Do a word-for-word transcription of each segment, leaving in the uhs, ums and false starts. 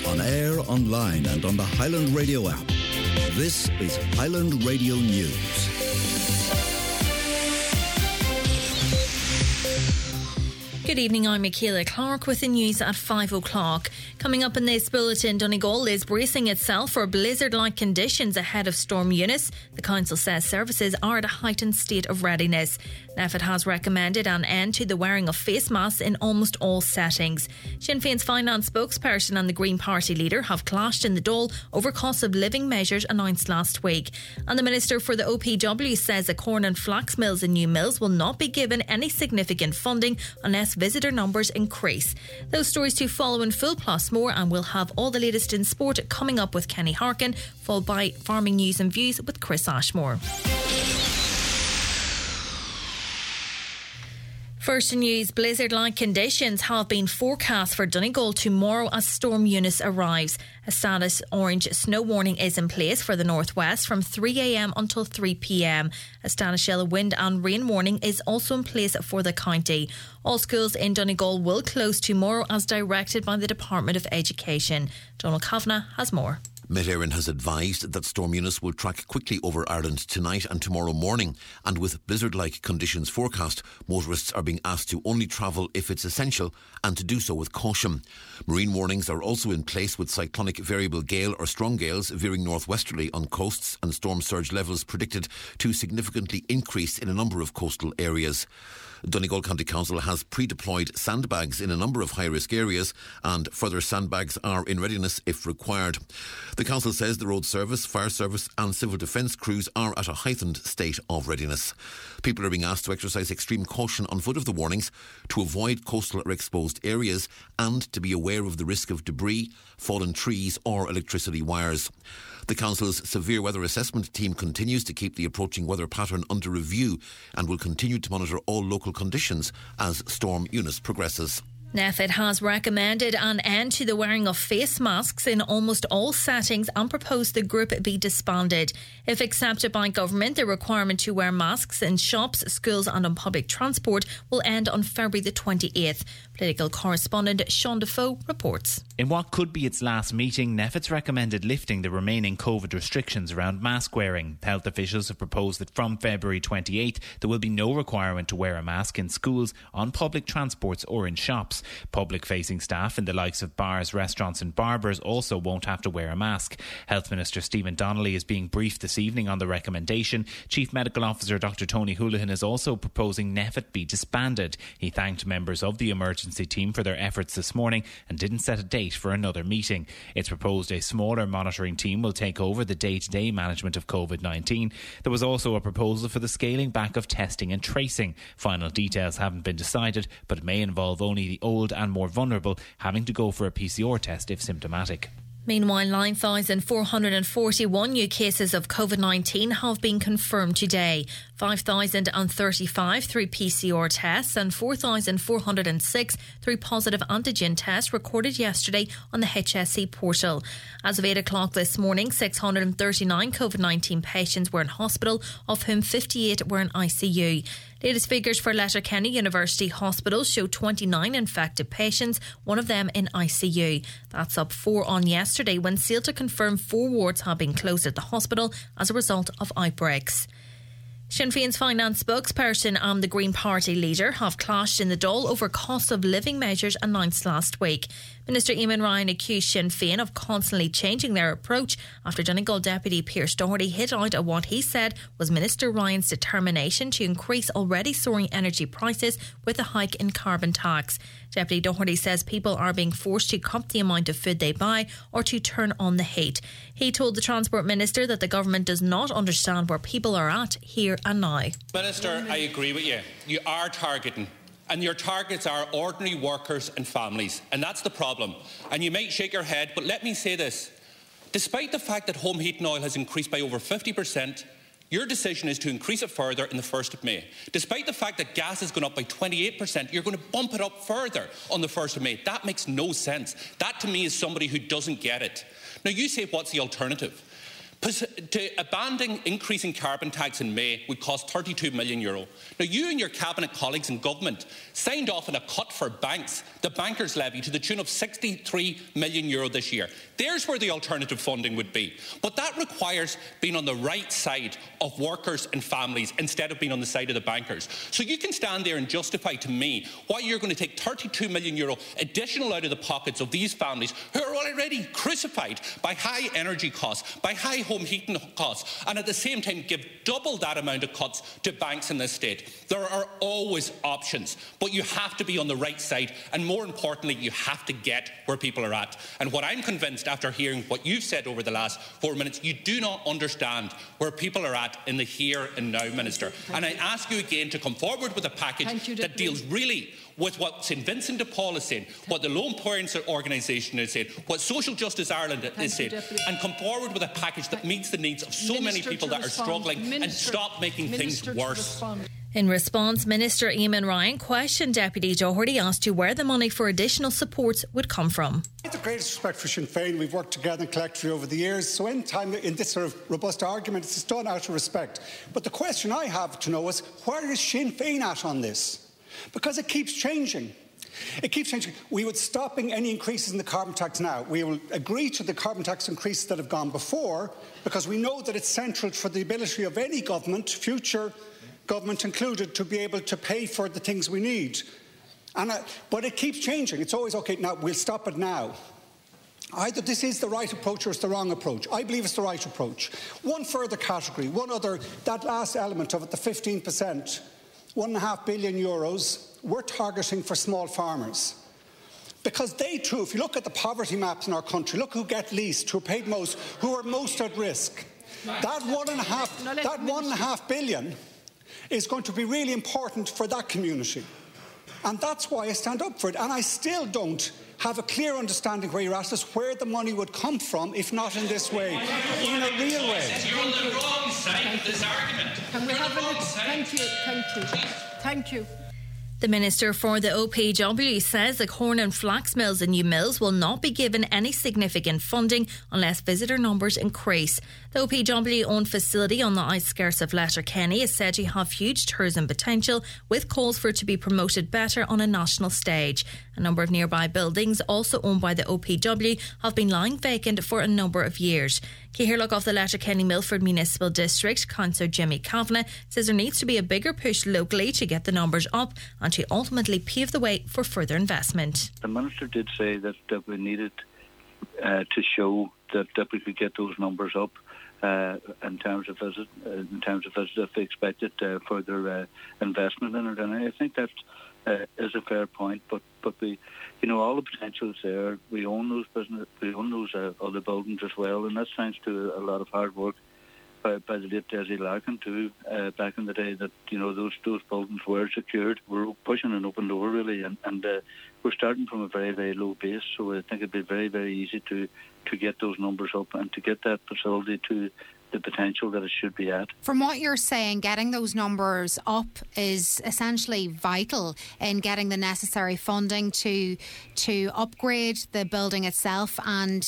On air, online and on the Highland Radio app. This is Highland Radio News. Good evening, I'm Michaela Clark with the news at five o'clock. Coming up in this bulletin, Donegal is bracing itself for blizzard-like conditions ahead of Storm Eunice. The council says services are at a heightened state of readiness. NPHET has recommended an end to the wearing of face masks in almost all settings. Sinn Féin's finance spokesperson and the Green Party leader have clashed in the Dáil over cost of living measures announced last week. And the Minister for the O P W says the corn and flax mills in New Mills will not be given any significant funding unless visitor numbers increase. Those stories to follow in full, plus more, and we'll have all the latest in sport coming up with Kenny Harkin, followed by farming news and views with Chris Ashmore. First news, blizzard-like conditions have been forecast for Donegal tomorrow as Storm Eunice arrives. A status orange snow warning is in place for the northwest from three a.m. until three p.m. A status yellow wind and rain warning is also in place for the county. All schools in Donegal will close tomorrow as directed by the Department of Education. Donald Kavanagh has more. Met Éireann has advised that Storm Eunice will track quickly over Ireland tonight and tomorrow morning, and with blizzard-like conditions forecast, motorists are being asked to only travel if it's essential and to do so with caution. Marine warnings are also in place, with cyclonic variable gale or strong gales veering northwesterly on coasts and storm surge levels predicted to significantly increase in a number of coastal areas. Donegal County Council has pre-deployed sandbags in a number of high-risk areas, and further sandbags are in readiness if required. The council says the road service, fire service and civil defence crews are at a heightened state of readiness. People are being asked to exercise extreme caution on foot of the warnings, to avoid coastal or exposed areas, and to be aware of the risk of debris, fallen trees or electricity wires. The council's severe weather assessment team continues to keep the approaching weather pattern under review and will continue to monitor all local conditions as Storm Eunice progresses. NPHET has recommended an end to the wearing of face masks in almost all settings and proposed the group be disbanded. If accepted by government, the requirement to wear masks in shops, schools and on public transport will end on February the twenty-eighth. Political correspondent Sean Defoe reports. In what could be its last meeting, NPHET's recommended lifting the remaining COVID restrictions around mask wearing. Health officials have proposed that from February twenty-eighth there will be no requirement to wear a mask in schools, on public transports or in shops. Public-facing staff in the likes of bars, restaurants and barbers also won't have to wear a mask. Health Minister Stephen Donnelly is being briefed this evening on the recommendation. Chief Medical Officer Doctor Tony Houlihan is also proposing NPHET be disbanded. He thanked members of the emergency team for their efforts this morning and didn't set a date for another meeting. It's proposed a smaller monitoring team will take over the day-to-day management of COVID nineteen. There was also a proposal for the scaling back of testing and tracing. Final details haven't been decided, but it may involve only the old and more vulnerable having to go for a P C R test if symptomatic. Meanwhile, nine thousand four hundred forty-one new cases of COVID nineteen have been confirmed today. five thousand thirty-five through P C R tests and four thousand four hundred six through positive antigen tests recorded yesterday on the H S C portal. As of eight o'clock this morning, six hundred thirty-nine COVID nineteen patients were in hospital, of whom fifty-eight were in I C U. Latest figures for Letterkenny University Hospital show twenty-nine infected patients, one of them in I C U. That's up four on yesterday, when Ceuta confirmed four wards have been closed at the hospital as a result of outbreaks. Sinn Féin's finance spokesperson and the Green Party leader have clashed in the Dáil over cost of living measures announced last week. Minister Eamon Ryan accused Sinn Féin of constantly changing their approach after Donegal Deputy Pearse Doherty hit out at what he said was Minister Ryan's determination to increase already soaring energy prices with a hike in carbon tax. Deputy Doherty says people are being forced to cut the amount of food they buy or to turn on the heat. He told the Transport Minister that the government does not understand where people are at here and now. Minister, I agree with you. You are targeting, and your targets are ordinary workers and families, and that's the problem. And you might shake your head, but let me say this. Despite the fact that home heating oil has increased by over fifty percent, your decision is to increase it further in the first of May. Despite the fact that gas has gone up by twenty-eight percent, you're going to bump it up further on the first of May. That makes no sense. That to me is somebody who doesn't get it. Now you say, what's the alternative? To abandon increasing carbon tax in May would cost thirty-two million euro. Now, you and your cabinet colleagues in government signed off on a cut for banks, the bankers' levy, to the tune of sixty-three million euro this year. There's where the alternative funding would be. But that requires being on the right side of workers and families instead of being on the side of the bankers. So you can stand there and justify to me why you're going to take thirty-two million euro additional out of the pockets of these families who are already crucified by high energy costs, by high home heating costs, and at the same time give double that amount of cuts to banks in this state. There are always options, but you have to be on the right side, and more importantly, you have to get where people are at. And what I'm convinced, after hearing what you've said over the last four minutes, you do not understand where people are at in the here and now, Minister. And I ask you again to come forward with a package you, that deals really with what St Vincent de Paul is saying, what the Lone Parents Organisation is saying, what Social Justice Ireland Thank is saying, you, and come forward with a package that meets the needs of so Minister many people that respond. are struggling Minister, and stop making Minister things worse. In response, Minister Eamon Ryan questioned Deputy Doherty as to where the money for additional supports would come from. I have the greatest respect for Sinn Féin. We've worked together collectively over the years, so in time in this sort of robust argument, it's done out of respect. But the question I have to know is, where is Sinn Féin at on this? Because it keeps changing. It keeps changing. We would stopping any increases in the carbon tax now. We will agree to the carbon tax increases that have gone before, because we know that it's central for the ability of any government, future government included, to be able to pay for the things we need. And I, but it keeps changing. It's always, OK, now we'll stop it now. Either this is the right approach or it's the wrong approach. I believe it's the right approach. One further category, one other, that last element of it, the fifteen percent. One and a half billion euros we're targeting for small farmers. Because they too, if you look at the poverty maps in our country, look who get least, who are paid most, who are most at risk. That one and a half, that one and a half billion is going to be really important for that community. And that's why I stand up for it. And I still don't have a clear understanding where you're at us, where the money would come from, if not in this way, in a real way. You're on the wrong side of this argument. Can we have a look? Thank you, thank you, thank you. The Minister for the O P W says the corn and flax mills in New Mills will not be given any significant funding unless visitor numbers increase. The O P W-owned facility on the outskirts of Letterkenny is said to have huge tourism potential, with calls for it to be promoted better on a national stage. A number of nearby buildings, also owned by the O P W, have been lying vacant for a number of years. Cahirlock of the Letterkenny Milford Municipal District, Councillor Jimmy Kavanagh, says there needs to be a bigger push locally to get the numbers up and to ultimately pave the way for further investment. The Minister did say that, that we needed uh, to show that, that we could get those numbers up uh, in terms of visit, uh, in terms of visit if we expected uh, further uh, investment in it, and I think that uh, is a fair point. But but we, you know, all the potential is there. We own those business, we own those uh, other buildings as well, and that's thanks to a lot of hard work by, by the late Desi Larkin too, uh, back in the day, that, you know, those those buildings were secured. We're pushing an open door really, and, and uh, we're starting from a very, very low base, so I think it'd be very, very easy to, to get those numbers up and to get that facility to the potential that it should be at. From what you're saying, getting those numbers up is essentially vital in getting the necessary funding to to upgrade the building itself and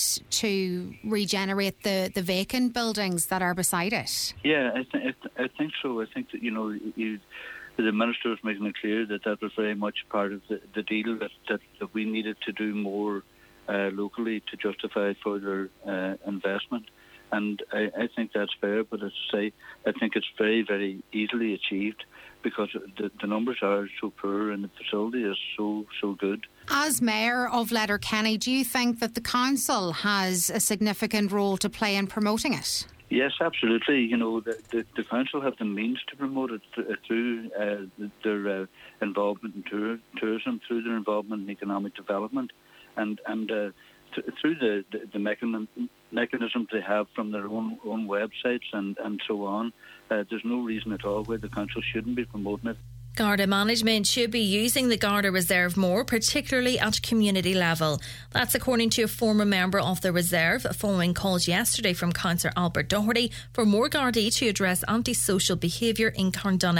to regenerate the, the vacant buildings that are beside it. Yeah, I, th- I, th- I think so. I think that, you know, you, the Minister was making it clear that that was very much part of the, the deal, that, that, that we needed to do more uh, locally to justify further uh, investment. And I, I think that's fair, but as I say, I think it's very, very easily achieved because the, the numbers are so poor and the facility is so, so good. As Mayor of Letterkenny, do you think that the Council has a significant role to play in promoting it? Yes, absolutely. You know, the, the, the Council have the means to promote it th- through uh, their uh, involvement in tour- tourism, through their involvement in economic development, and, and uh, th- through the, the, the mechanism, mechanisms they have from their own own websites and, and so on. Uh, there's no reason at all why the Council shouldn't be promoting it. Garda management should be using the Garda Reserve more, particularly at community level. That's according to a former member of the Reserve, following calls yesterday from Councillor Albert Doherty for more Gardaí to address antisocial behaviour in Carndonagh.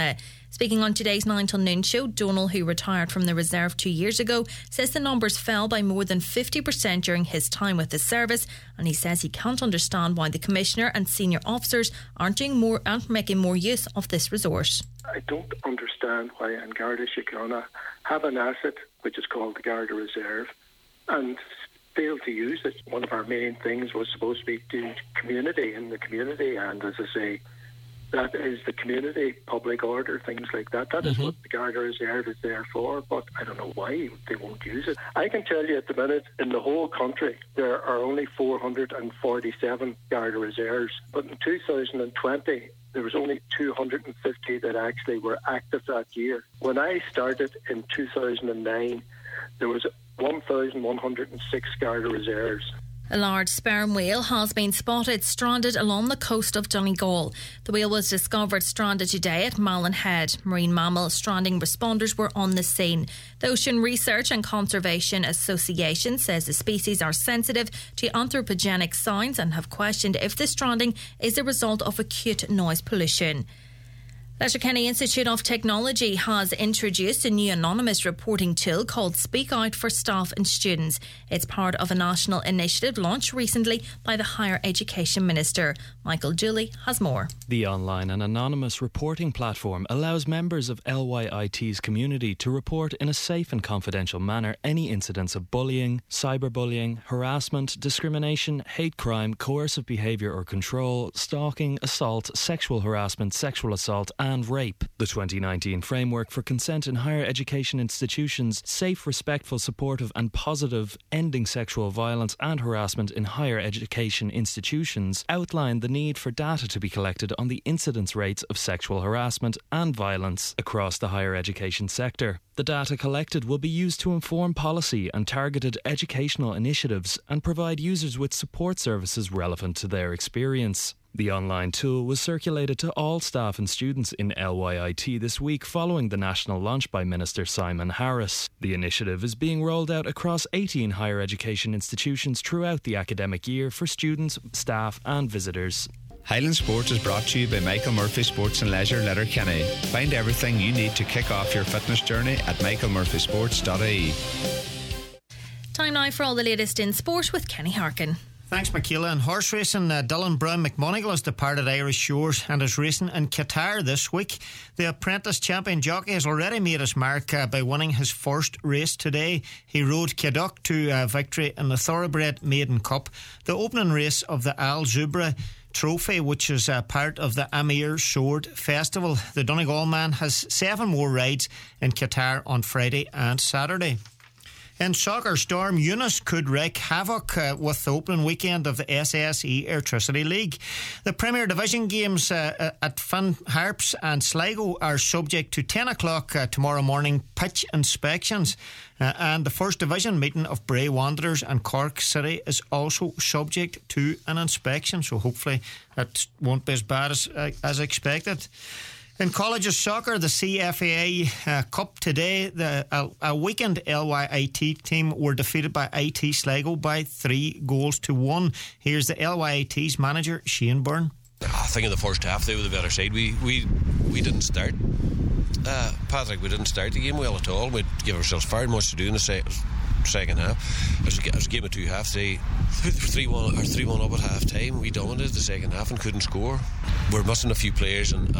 Speaking on today's nine till noon show, Donal, who retired from the reserve two years ago, says the numbers fell by more than fifty percent during his time with the service, and he says he can't understand why the Commissioner and senior officers aren't doing more, aren't making more use of this resource. I don't understand why in Garda Síochána have an asset which is called the Garda Reserve and fail to use it. One of our main things was supposed to be doing community in the community, and as I say, that is the community, public order, things like that. That is mm-hmm. what the Garda Reserve is there for, but I don't know why they won't use it. I can tell you at the minute, in the whole country, there are only four hundred forty-seven Garda Reserves, but in two thousand twenty, there was only two hundred fifty that actually were active that year. When I started in two thousand nine, there was one thousand one hundred six Garda Reserves. A large sperm whale has been spotted stranded along the coast of Donegal. The whale was discovered stranded today at Malin Head. Marine mammal stranding responders were on the scene. The Ocean Research and Conservation Association says the species are sensitive to anthropogenic signs and have questioned if the stranding is a result of acute noise pollution. Letterkenny Institute of Technology has introduced a new anonymous reporting tool called Speak Out for staff and students. It's part of a national initiative launched recently by the Higher Education Minister. Michael Dooley has more. The online and anonymous reporting platform allows members of L Y I T's community to report in a safe and confidential manner any incidents of bullying, cyberbullying, harassment, discrimination, hate crime, coercive behaviour or control, stalking, assault, sexual harassment, sexual assault and and rape. The twenty nineteen Framework for Consent in Higher Education Institutions, Safe, Respectful, Supportive and Positive Ending Sexual Violence and Harassment in Higher Education Institutions outlined the need for data to be collected on the incidence rates of sexual harassment and violence across the higher education sector. The data collected will be used to inform policy and targeted educational initiatives and provide users with support services relevant to their experience. The online tool was circulated to all staff and students in L Y I T this week following the national launch by Minister Simon Harris. The initiative is being rolled out across eighteen higher education institutions throughout the academic year for students, staff and visitors. Highland Sports is brought to you by Michael Murphy Sports and Leisure, Letterkenny. Find everything you need to kick off your fitness journey at michael murphy sports dot I E. Time now for all the latest in sport with Kenny Harkin. Thanks, Michaela. In horse racing, uh, Dylan Brown McMonagle has departed Irish shores and is racing in Qatar this week. The apprentice champion jockey has already made his mark uh, by winning his first race today. He rode Cadoc to uh, victory in the Thoroughbred Maiden Cup, the opening race of the Al Zubra Trophy, which is uh, part of the Amir Sword Festival. The Donegal man has seven more rides in Qatar on Friday and Saturday. In soccer, Storm Eunice could wreak havoc uh, with the opening weekend of the S S E Airtricity League. The Premier Division games uh, at Finn Harps and Sligo are subject to ten o'clock uh, tomorrow morning pitch inspections. Uh, and the First Division meeting of Bray Wanderers and Cork City is also subject to an inspection. So hopefully that won't be as bad as, uh, as expected. In colleges soccer, the C F A I uh, Cup today, the uh, a weekend L Y I T team were defeated by I T Sligo by three goals to one. Here's the L Y I T's manager, Shane Byrne. I think in the first half they were the better side. We we, we didn't start. Uh, Patrick, we didn't start the game well at all. We'd give ourselves very much to do in the se- second half. It was, a, it was a game of two halves. They three one or three one up at half time. We dominated the second half and couldn't score. We're missing a few players and,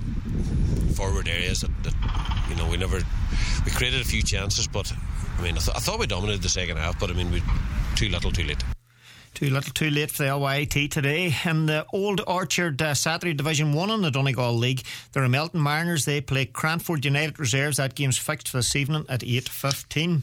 and forward areas that, that you know we never we created a few chances, but I mean I, th- I thought we dominated the second half, but I mean we too little, too late. Too little, too late for the L Y I T today. In the Old Orchard uh, Saturday Division one in the Donegal League, the Ramelton Mariners, they play Cranford United Reserves. That game's fixed for this evening at eight fifteen.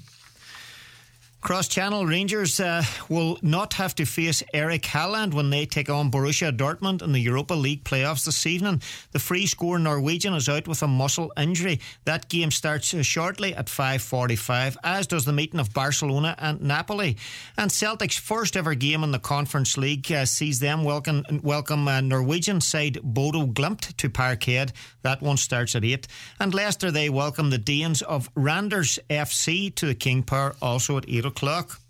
Cross-Channel Rangers uh, will not have to face Eric Haaland when they take on Borussia Dortmund in the Europa League playoffs this evening. The free-score Norwegian is out with a muscle injury. That game starts uh, shortly at five forty-five, as does the meeting of Barcelona and Napoli. And Celtic's first ever game in the Conference League uh, sees them welcome, welcome uh, Norwegian side Bodo Glimt to Parkhead. That one starts at eight. And Leicester, they welcome the Danes of Randers F C to the King Power, also at eight o'clock.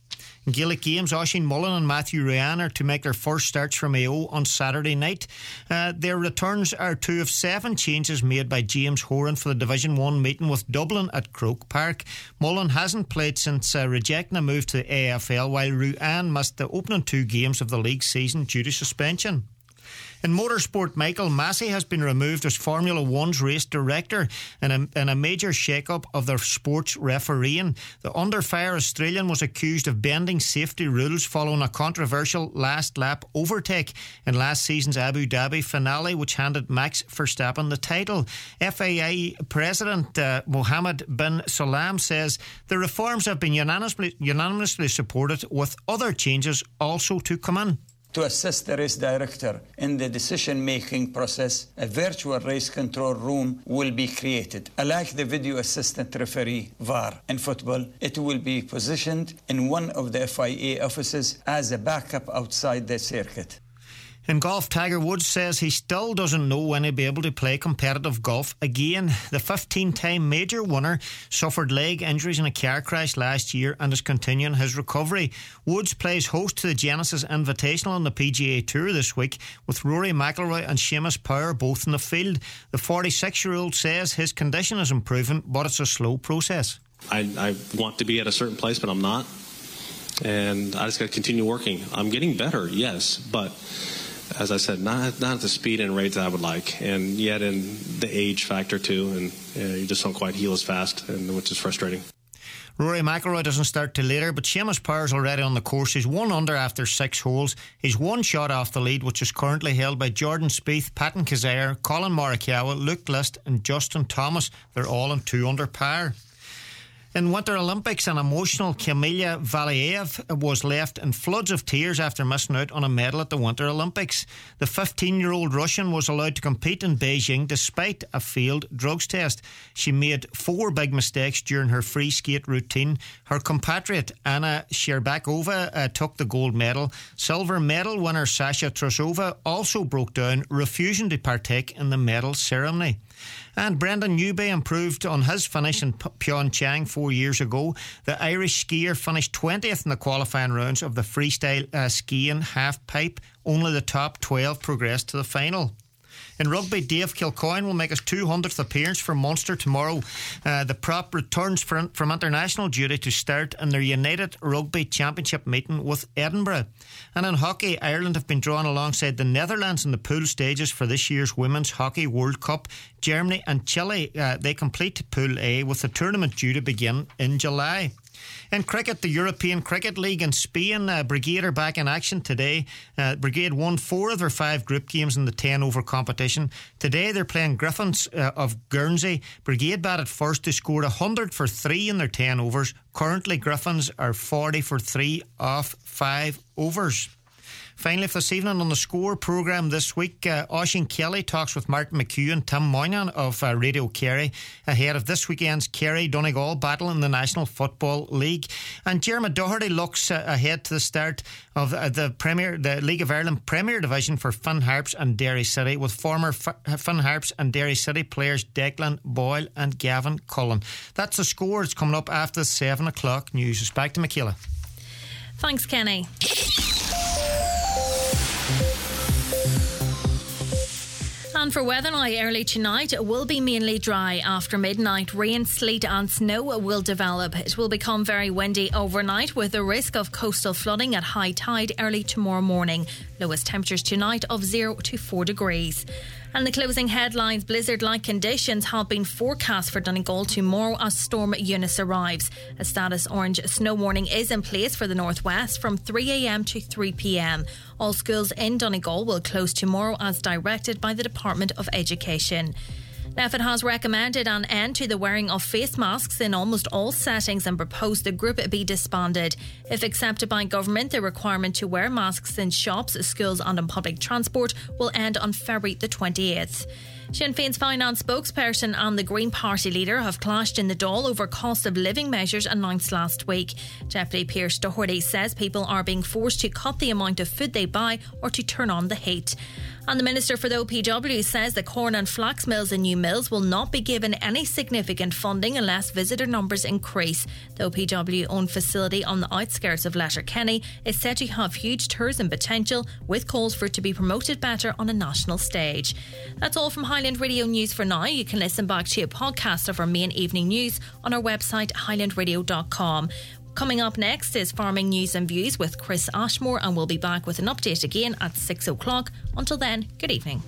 In Gaelic games, Oisin Mullen and Matthew Ryan are to make their first starts for Mayo on Saturday night. Uh, their returns are two of seven changes made by James Horan for the Division one meeting with Dublin at Croke Park. Mullen hasn't played since uh, rejecting a move to the A F L, while Ryan missed the opening two games of the league season due to suspension. In motorsport, Michael Massey has been removed as Formula One's race director in a, in a major shake-up of their sports refereeing. The under-fire Australian was accused of bending safety rules following a controversial last-lap overtake in last season's Abu Dhabi finale, which handed Max Verstappen the title. F I A President uh, Mohammed bin Salam says the reforms have been unanimously, unanimously supported, with other changes also to come in. To assist the race director in the decision-making process, a virtual race control room will be created. Like the video assistant referee, V A R, in football, it will be positioned in one of the F I A offices as a backup outside the circuit. In golf, Tiger Woods says he still doesn't know when he'll be able to play competitive golf again. The fifteen-time major winner suffered leg injuries in a car crash last year and is continuing his recovery. Woods plays host to the Genesis Invitational on the P G A Tour this week, with Rory McIlroy and Seamus Power both in the field. The forty-six-year-old says his condition is improving, but it's a slow process. I, I want to be at a certain place, but I'm not. And I just got to continue working. I'm getting better, yes, but as I said, not not at the speed and rate that I would like, and yet in the age factor too, and uh, you just don't quite heal as fast, and which is frustrating. Rory McIlroy doesn't start till later, but Seamus Power's already on the course. He's one under after six holes. He's one shot off the lead, which is currently held by Jordan Spieth, Patton Kizzire, Colin Morikawa, Luke List and Justin Thomas. They're all in two under par. In Winter Olympics, an emotional Kamila Valieva was left in floods of tears after missing out on a medal at the Winter Olympics. The fifteen-year-old Russian was allowed to compete in Beijing despite a failed drugs test. She made four big mistakes during her free skate routine. Her compatriot Anna Sherbakova uh, took the gold medal. Silver medal winner Sasha Trusova also broke down, refusing to partake in the medal ceremony. And Brendan Newby improved on his finish in Pyeongchang four years ago. The Irish skier finished twentieth in the qualifying rounds of the freestyle uh, skiing half-pipe. Only the top twelve progressed to the final. In rugby, Dave Kilcoyne will make his two hundredth appearance for Munster tomorrow. Uh, the prop returns from, from international duty to start in their United Rugby Championship meeting with Edinburgh. And in hockey, Ireland have been drawn alongside the Netherlands in the pool stages for this year's Women's Hockey World Cup. Germany and Chile, uh, they complete Pool A, with the tournament due to begin in July. In cricket, the European Cricket League in Spain, uh, Brigade are back in action today. Uh, Brigade won four of their five group games in the ten-over competition. Today they're playing Griffins uh, of Guernsey. Brigade batted first. They scored one hundred for three in their ten overs. Currently, Griffins are forty for three off five overs. Finally, for this evening on the Score programme this week, uh, Oisin Kelly talks with Martin McHugh and Tim Moynihan of uh, Radio Kerry ahead of this weekend's Kerry-Donegal battle in the National Football League. And Jeremy Doherty looks uh, ahead to the start of uh, the Premier, the League of Ireland Premier Division for Finn Harps and Derry City, with former F- Finn Harps and Derry City players Declan Boyle and Gavin Cullen. That's the Score. It's coming up after the seven o'clock news. It's back to Michaela. Thanks, Kenny. And for weather now, early tonight, it will be mainly dry. After midnight, rain, sleet and snow will develop. It will become very windy overnight, with a risk of coastal flooding at high tide early tomorrow morning. Lowest temperatures tonight of zero to four degrees. And the closing headlines: blizzard-like conditions have been forecast for Donegal tomorrow as Storm Eunice arrives. A status orange snow warning is in place for the northwest from three a.m. to three p.m. All schools in Donegal will close tomorrow as directed by the Department of Education. NPHET has recommended an end to the wearing of face masks in almost all settings and proposed the group be disbanded. If accepted by government, the requirement to wear masks in shops, schools and on public transport will end on February the twenty-eighth. Sinn Féin's finance spokesperson and the Green Party leader have clashed in the Dáil over cost of living measures announced last week. Deputy Pearse Doherty says people are being forced to cut the amount of food they buy or to turn on the heat. And the Minister for the O P W says the corn and flax mills in New Mills will not be given any significant funding unless visitor numbers increase. The O P W-owned facility on the outskirts of Letterkenny is said to have huge tourism potential, with calls for it to be promoted better on a national stage. That's all from Highland Radio News for now. You can listen back to a podcast of our main evening news on our website highland radio dot com. Coming up next is Farming News and Views with Chris Ashmore, and we'll be back with an update again at six o'clock. Until then, good evening.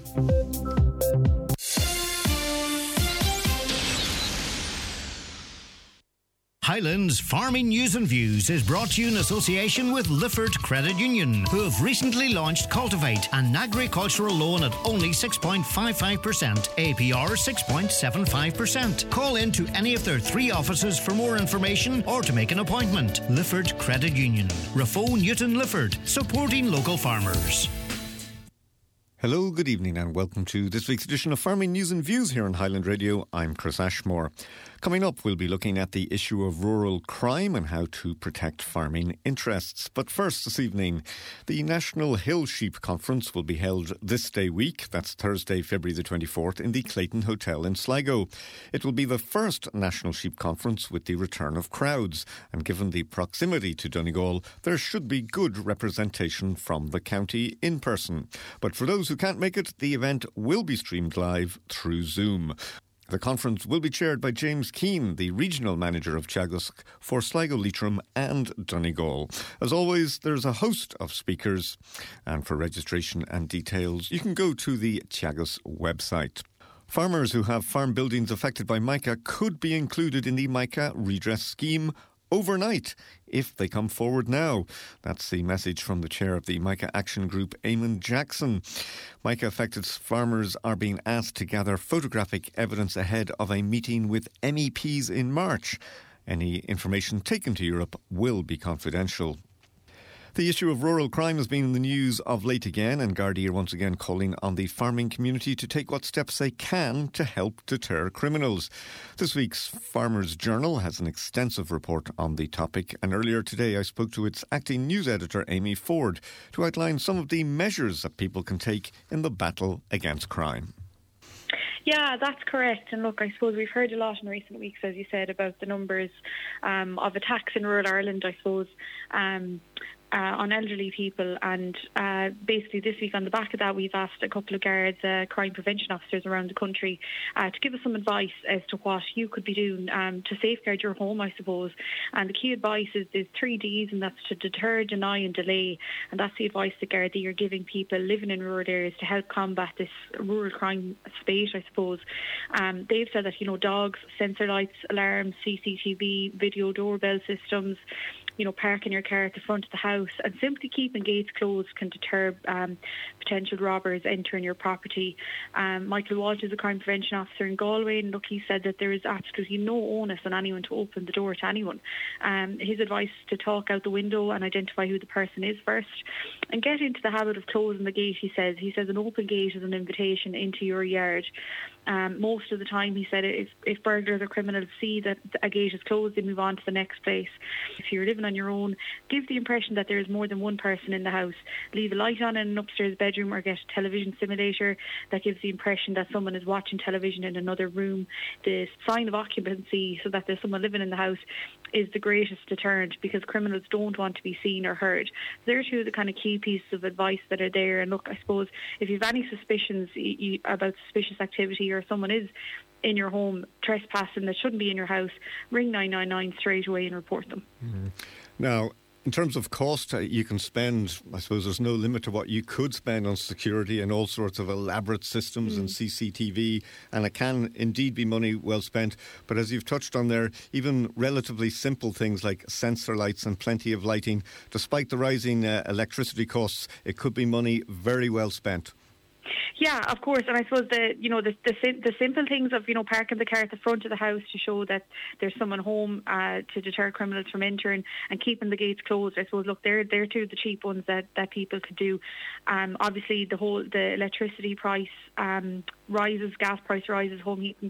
Highlands Farming News and Views is brought to you in association with Lifford Credit Union, who have recently launched Cultivate, an agricultural loan at only six point five five percent, A P R six point seven five percent. Call in to any of their three offices for more information or to make an appointment. Lifford Credit Union, Raffo Newton Lifford, supporting local farmers. Hello, good evening and welcome to this week's edition of Farming News and Views here on Highland Radio. I'm Chris Ashmore. Coming up, we'll be looking at the issue of rural crime and how to protect farming interests. But first, this evening, the National Hill Sheep Conference will be held this day week. That's Thursday, February the twenty-fourth, in the Clayton Hotel in Sligo. It will be the first National Sheep Conference with the return of crowds. And given the proximity to Donegal, there should be good representation from the county in person. But for those who can't make it, the event will be streamed live through Zoom. The conference will be chaired by James Keane, the Regional Manager of Teagasc for Sligo, Leitrim and Donegal. As always, there's a host of speakers, and for registration and details, you can go to the Teagasc website. Farmers who have farm buildings affected by mica could be included in the mica redress scheme overnight if they come forward now. That's the message from the chair of the Mica Action Group, Eamon Jackson. Mica affected farmers are being asked to gather photographic evidence ahead of a meeting with M E Ps in March. Any information taken to Europe will be confidential. The issue of rural crime has been in the news of late again, and Gardaí are once again calling on the farming community to take what steps they can to help deter criminals. This week's Farmers Journal has an extensive report on the topic, and earlier today I spoke to its acting news editor, Amy Ford, to outline some of the measures that people can take in the battle against crime. Yeah, that's correct. And look, I suppose we've heard a lot in recent weeks, as you said, about the numbers um, of attacks in rural Ireland, I suppose. Um, Uh, on elderly people, and uh, basically this week on the back of that we've asked a couple of guards, uh, crime prevention officers around the country uh, to give us some advice as to what you could be doing um, to safeguard your home, I suppose. And the key advice is there's three Ds, and that's to deter, deny and delay, and that's the advice the Gardaí are giving people living in rural areas to help combat this rural crime spate, I suppose. Um, they've said that, you know, dogs, sensor lights, alarms, C C T V, video doorbell systems, you know, parking your car at the front of the house, and simply keeping gates closed can deter um, potential robbers entering your property. Um, Michael Walsh is a crime prevention officer in Galway, and look, he said that there is absolutely no onus on anyone to open the door to anyone. Um, his advice is to talk out the window and identify who the person is first, and get into the habit of closing the gate, he says. He says an open gate is an invitation into your yard. Um, most of the time, he said, if, if burglars or criminals see that a gate is closed, they move on to the next place. If you're living on your own, give the impression that there is more than one person in the house. Leave a light on in an upstairs bedroom, or get a television simulator that gives the impression that someone is watching television in another room. The sign of occupancy, so that there's someone living in the house, is the greatest deterrent, because criminals don't want to be seen or heard. There are two of the kind of key pieces of advice that are there. And look, I suppose if you have any suspicions you, about suspicious activity, or someone is in your home trespassing that shouldn't be in your house, ring nine nine nine straight away and report them. Mm-hmm. Now, in terms of cost, uh, you can spend, I suppose there's no limit to what you could spend on security and all sorts of elaborate systems mm. and C C T V, and it can indeed be money well spent. But as you've touched on there, even relatively simple things like sensor lights and plenty of lighting, despite the rising uh, electricity costs, it could be money very well spent. Yeah, of course, and I suppose the you know the the, the simple things of you know parking the car at the front of the house to show that there's someone home uh, to deter criminals from entering, and keeping the gates closed. I suppose look, they're they're two of the cheap ones that, that people could do. Um, obviously, the whole the electricity price um, rises, gas price rises, home heating pri-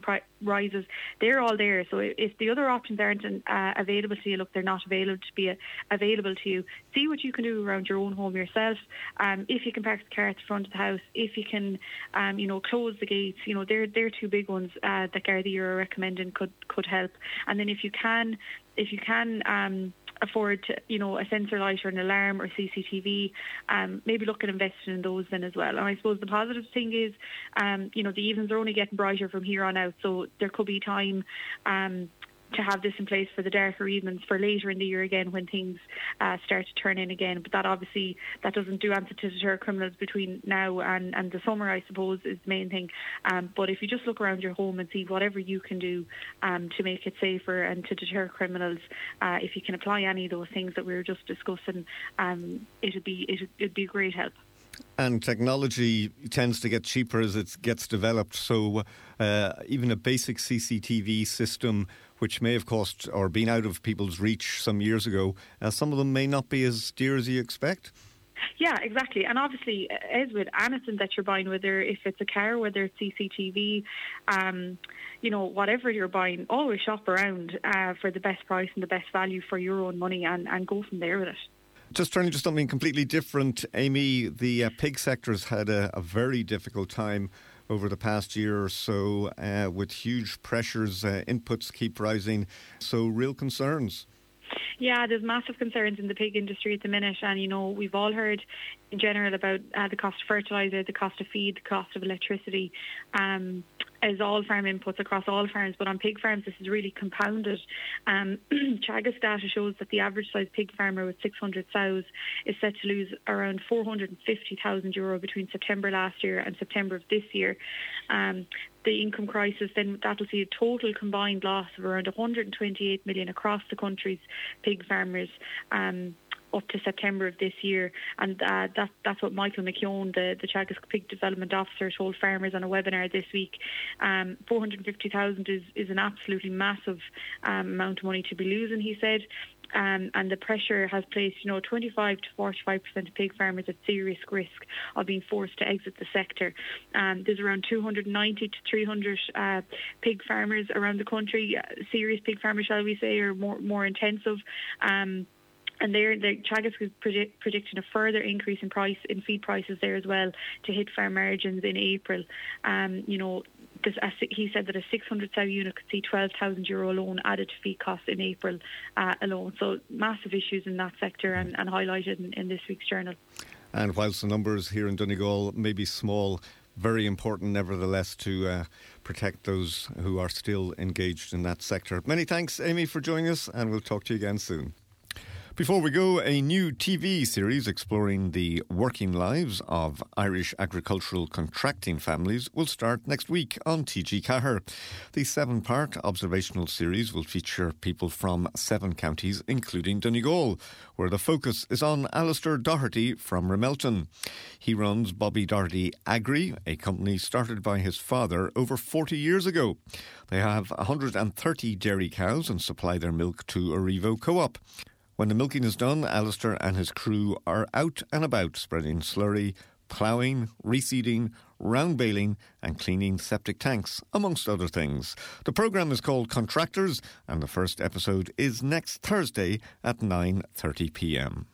rises, they're all there. So if the other options aren't uh, available to you, look, they're not available to be uh, available to you. See what you can do around your own home yourself. Um, if you can park the car at the front of the house, if you can, um, you know, close the gates, you know, they're they're two big ones uh, that Gardaí are recommending could could help. And then if you can, if you can. Um, afford to, you know, a sensor light or an alarm or C C T V, um, maybe look at investing in those then as well. And I suppose the positive thing is, um, you know, the evenings are only getting brighter from here on out, so there could be time um, to have this in place for the darker evenings for later in the year again when things uh, start to turn in again. But that obviously, that doesn't do anything to deter criminals between now and, and the summer, I suppose, is the main thing. Um, but if you just look around your home and see whatever you can do um, to make it safer and to deter criminals, uh, if you can apply any of those things that we were just discussing, um, it'd be it'd, it'd be a great help. And technology tends to get cheaper as it gets developed. So uh, even a basic C C T V system, which may have cost or been out of people's reach some years ago, uh, some of them may not be as dear as you expect. Yeah, exactly. And obviously, as with anything that you're buying, whether if it's a car, whether it's C C T V, um, you know, whatever you're buying, always shop around uh, for the best price and the best value for your own money and, and go from there with it. Just turning to something completely different, Amy, the uh, pig sector's had a, a very difficult time over the past year or so uh, with huge pressures, uh, inputs keep rising, so real concerns. Yeah, there's massive concerns in the pig industry at the minute, and you know, we've all heard in general about uh, the cost of fertiliser, the cost of feed, the cost of electricity, um, as all farm inputs across all farms, but on pig farms this is really compounded. Um, Teagasc data shows that the average size pig farmer with six hundred sows is set to lose around four hundred fifty thousand euro between September last year and September of this year. Um, the income crisis, then that will see a total combined loss of around one hundred twenty-eight million across the country's pig farmers um, up to September of this year. And uh, that, that's what Michael McKeown, the, the Teagasc Pig Development Officer, told farmers on a webinar this week. Um, four hundred fifty thousand is, is an absolutely massive um, amount of money to be losing, he said. Um, and the pressure has placed, you know, twenty-five to forty-five percent of pig farmers at serious risk of being forced to exit the sector. Um, there's around two hundred ninety to three hundred uh, pig farmers around the country, uh, serious pig farmers, shall we say, or more more intensive. Um, And there, the Teagasc is predict, predicting a further increase in price in feed prices there as well to hit farm margins in April. Um, you know, this, uh, he said that a six hundred sow unit could see twelve thousand euro alone added to feed costs in April uh, alone. So massive issues in that sector and, and highlighted in, in this week's journal. And whilst the numbers here in Donegal may be small, very important nevertheless to uh, protect those who are still engaged in that sector. Many thanks, Amy, for joining us, and we'll talk to you again soon. Before we go, a new T V series exploring the working lives of Irish agricultural contracting families will start next week on T G Cahir. The seven-part observational series will feature people from seven counties, including Donegal, where the focus is on Alistair Doherty from Ramelton. He runs Bobby Doherty Agri, a company started by his father over forty years ago. They have one hundred thirty dairy cows and supply their milk to Arrivo Co-op. When the milking is done, Alistair and his crew are out and about spreading slurry, ploughing, reseeding, round baling and cleaning septic tanks, amongst other things. The programme is called Contractors and the first episode is next Thursday at nine thirty p m.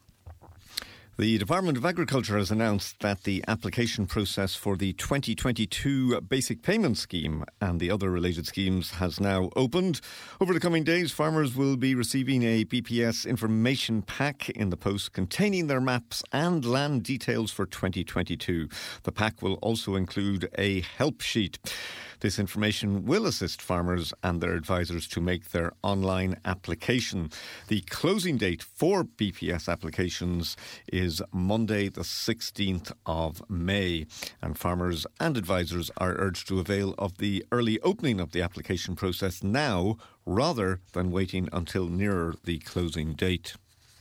The Department of Agriculture has announced that the application process for the twenty twenty-two Basic Payment Scheme and the other related schemes has now opened. Over the coming days, farmers will be receiving a B P S information pack in the post containing their maps and land details for twenty twenty-two. The pack will also include a help sheet. This information will assist farmers and their advisors to make their online application. The closing date for B P S applications is Monday the sixteenth of May, and farmers and advisors are urged to avail of the early opening of the application process now rather than waiting until nearer the closing date.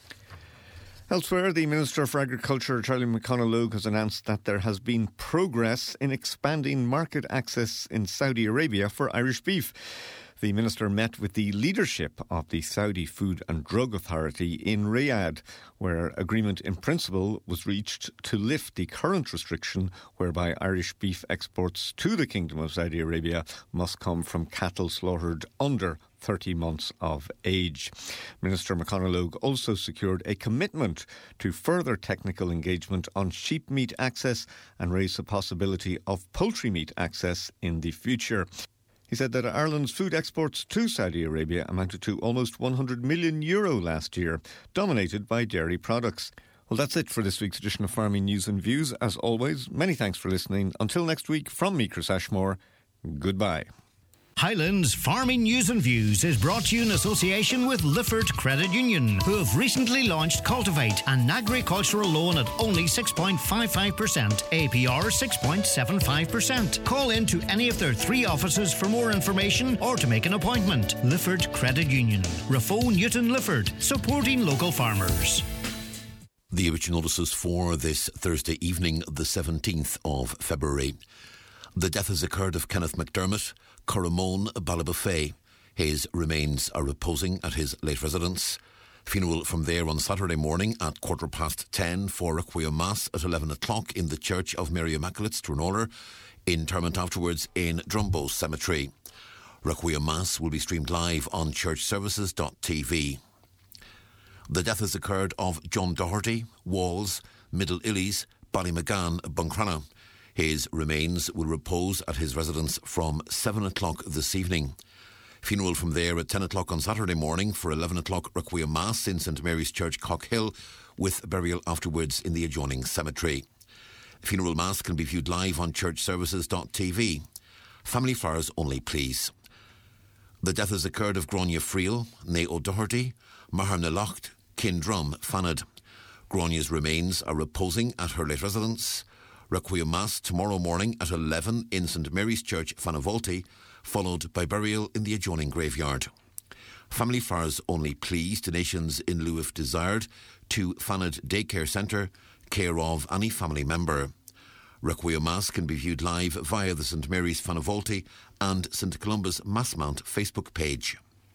Elsewhere, the Minister for Agriculture, Charlie McConalogue, has announced that there has been progress in expanding market access in Saudi Arabia for Irish beef. The minister met with the leadership of the Saudi Food and Drug Authority in Riyadh, where agreement in principle was reached to lift the current restriction whereby Irish beef exports to the Kingdom of Saudi Arabia must come from cattle slaughtered under thirty months of age. Minister McConaughey also secured a commitment to further technical engagement on sheep meat access and raised the possibility of poultry meat access in the future. He said that Ireland's food exports to Saudi Arabia amounted to almost one hundred million euro last year, dominated by dairy products. Well, that's it for this week's edition of Farming News and Views. As always, many thanks for listening. Until next week, from me, Chris Ashmore, goodbye. Highlands Farming News and Views is brought to you in association with Lifford Credit Union, who have recently launched Cultivate, an agricultural loan at only six point five five percent, A P R six point seven five percent. Call in to any of their three offices for more information or to make an appointment. Lifford Credit Union, Raffo Newton Lifford, supporting local farmers. The original notices for this Thursday evening, the seventeenth of February. The death has occurred of Kenneth McDermott, Corramone, Ballybofey. His remains are reposing at his late residence. Funeral from there on Saturday morning at quarter past ten for Requiem Mass at eleven o'clock in the Church of Mary Immaculate, Stranraer. Interment afterwards in Drumbo Cemetery. Requiem Mass will be streamed live on church services dot t v. The death has occurred of John Doherty, Walls, Middle Illies, Ballymagan, Buncrana. His remains will repose at his residence from seven o'clock this evening. Funeral from there at ten o'clock on Saturday morning for eleven o'clock Requiem Mass in St Mary's Church, Cockhill, with burial afterwards in the adjoining cemetery. Funeral Mass can be viewed live on church services dot t v. Family flowers only, please. The death has occurred of Grania Friel, Née O'Doherty, Mahar Nalacht, Kindrum, Fanad. Grania's remains are reposing at her late residence. Requiem Mass tomorrow morning at eleven in St Mary's Church, Fanavolti, followed by burial in the adjoining graveyard. Family flowers only, please. Donations in lieu if desired to Fanad Daycare Centre, care of any family member. Requiem Mass can be viewed live via the St Mary's Fanavolti and St Columba's Massmount Facebook page.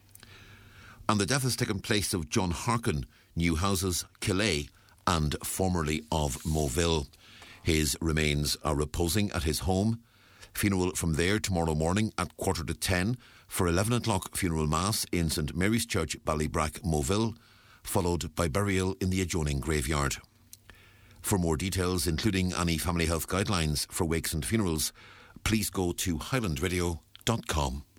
And the death has taken place of John Harkin, New Houses, Killay, and formerly of Moville. His remains are reposing at his home. Funeral from there tomorrow morning at quarter to ten for eleven o'clock funeral mass in St Mary's Church, Ballybrack, Moville, followed by burial in the adjoining graveyard. For more details, including any family health guidelines for wakes and funerals, please go to highland radio dot com.